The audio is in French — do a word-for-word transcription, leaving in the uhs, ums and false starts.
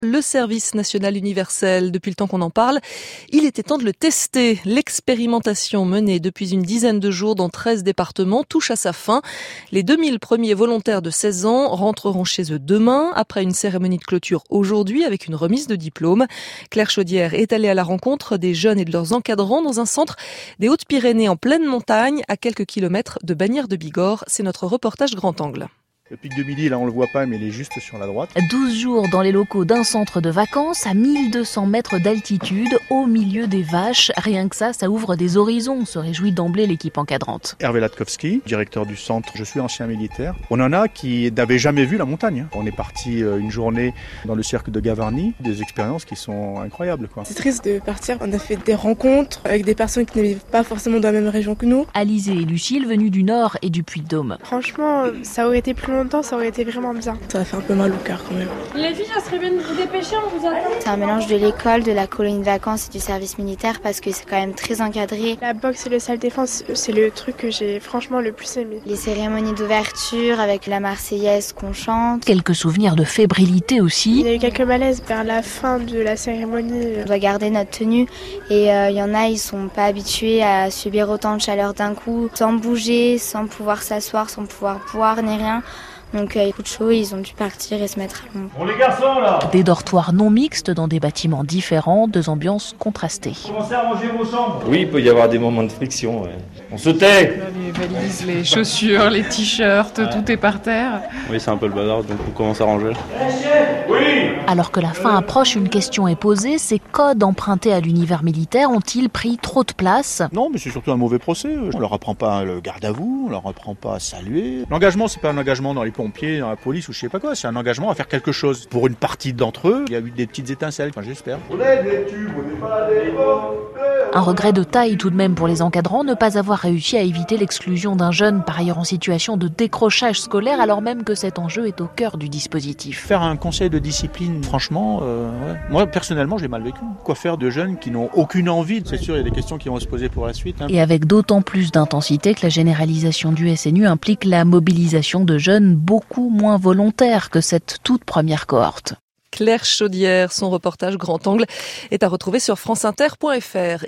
Le service national universel, depuis le temps qu'on en parle, il était temps de le tester. L'expérimentation menée depuis une dizaine de jours dans treize départements touche à sa fin. Les deux mille premiers volontaires de seize ans rentreront chez eux demain, après une cérémonie de clôture aujourd'hui avec une remise de diplôme. Claire Chaudière est allée à la rencontre des jeunes et de leurs encadrants dans un centre des Hautes-Pyrénées en pleine montagne, à quelques kilomètres de Bagnères de Bigorre. C'est notre reportage Grand Angle. Le pic de Midi, là on le voit pas, mais il est juste sur la droite. douze jours dans les locaux d'un centre de vacances à mille deux cents mètres d'altitude, au milieu des vaches. Rien que ça, ça ouvre des horizons, se réjouit d'emblée l'équipe encadrante. Hervé Latkowski, directeur du centre. Je suis ancien militaire. On en a qui n'avaient jamais vu la montagne. On est parti une journée dans le cercle de Gavarnie, des expériences qui sont incroyables, quoi. C'est triste de partir. On a fait des rencontres avec des personnes qui ne vivent pas forcément dans la même région que nous. Alizé et Lucille, venus du Nord et du Puy-de-Dôme. Franchement, ça aurait été plus longtemps, ça aurait été vraiment bien. Ça a fait un peu mal au cœur quand même. Les filles, ça serait bien de vous dépêcher, on vous attend. C'est un mélange de l'école, de la colonie de vacances et du service militaire parce que c'est quand même très encadré. La boxe et le salle défense, c'est le truc que j'ai franchement le plus aimé. Les cérémonies d'ouverture avec la Marseillaise qu'on chante. Quelques souvenirs de fébrilité aussi. Il y a eu quelques malaises vers la fin de la cérémonie. On doit garder notre tenue et il euh, y en a, ils sont pas habitués à subir autant de chaleur d'un coup, sans bouger, sans pouvoir s'asseoir, sans pouvoir boire ni rien. Donc euh, il coup de chaud, ils ont dû partir et se mettre à l'ombre. Bon les garçons là. Des dortoirs non mixtes dans des bâtiments différents, deux ambiances contrastées. Commencez à ranger vos chambres. Oui, il peut y avoir des moments de friction. Ouais. On se tait. Les valises, les chaussures, les t-shirts, ouais. Tout est par terre. Oui, c'est un peu le bazar, donc on commence à ranger. Oui. Alors que la fin approche, une question est posée. Ces codes empruntés à l'univers militaire ont-ils pris trop de place ? Non, mais c'est surtout un mauvais procès. On leur apprend pas le garde à vous, on leur apprend pas à saluer. L'engagement, c'est pas un engagement dans les pompiers, dans la police ou je sais pas quoi. C'est un engagement à faire quelque chose. Pour une partie d'entre eux, il y a eu des petites étincelles. Enfin, j'espère. Un regret de taille tout de même pour les encadrants, ne pas avoir réussi à éviter l'exclusion d'un jeune par ailleurs en situation de décrochage scolaire alors même que cet enjeu est au cœur du dispositif. Faire un conseil de discipline, franchement, euh, ouais. Moi personnellement je l'ai mal vécu. Quoi faire de jeunes qui n'ont aucune envie ? C'est sûr, il y a des questions qui vont se poser pour la suite. Hein. Et avec d'autant plus d'intensité que la généralisation du S N U implique la mobilisation de jeunes beaucoup moins volontaires que cette toute première cohorte. Claire Chaudière, son reportage Grand Angle est à retrouver sur franceinter point f r.